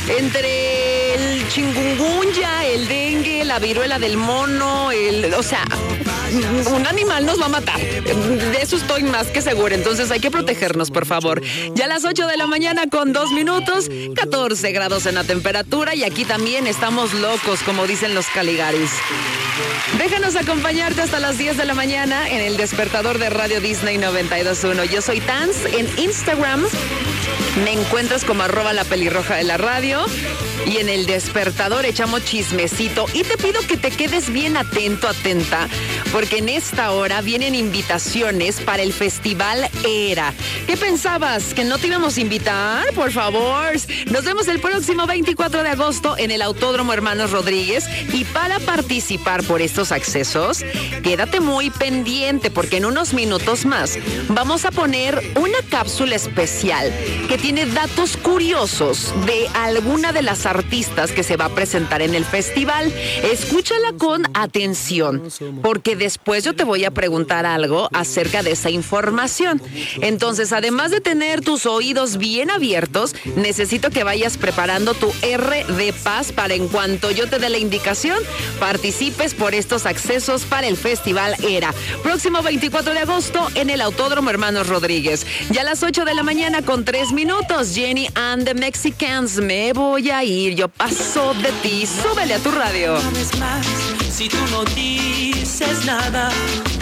Entre el chikungunya, el dengue, la viruela del mono, o sea, un animal nos va a matar. De eso estoy más que segura. Entonces hay que protegernos, por favor. Ya a las 8 de la mañana con 2 minutos, 14 grados en la temperatura y aquí también estamos locos, como dicen los Caligaris. Déjanos acompañarte hasta las 10 de la mañana en el despertador de Radio Disney 92.1. Yo soy Tans en Instagram. Me encuentras como @lapelirroja de la radio. Y en el despertador echamos chismecito. Y te pido que te quedes bien atento, atenta, porque en esta hora vienen invitaciones para el Festival Era. ¿Qué pensabas? ¿Que no te íbamos a invitar? Por favor. Nos vemos el próximo 24 de agosto en el Autódromo Hermanos Rodríguez. Y para participar por estos accesos, quédate muy pendiente, porque en unos minutos más vamos a poner una cápsula especial que tiene datos curiosos de alguna de las artistas que se va a presentar en el festival. Escúchala con atención, porque después yo te voy a preguntar algo acerca de esa información. Entonces, además de tener tus oídos bien abiertos, necesito que vayas preparando tu R de paz para en cuanto yo te dé la indicación, participes por estos accesos para el Festival Era. Próximo 24 de agosto en el Autódromo Hermanos Rodríguez. Ya a las 8 de la mañana con 3 minutos, Jenny and the Mexicans, me voy a ir, yo paso de ti, súbele a tu radio. Si tú no dices nada,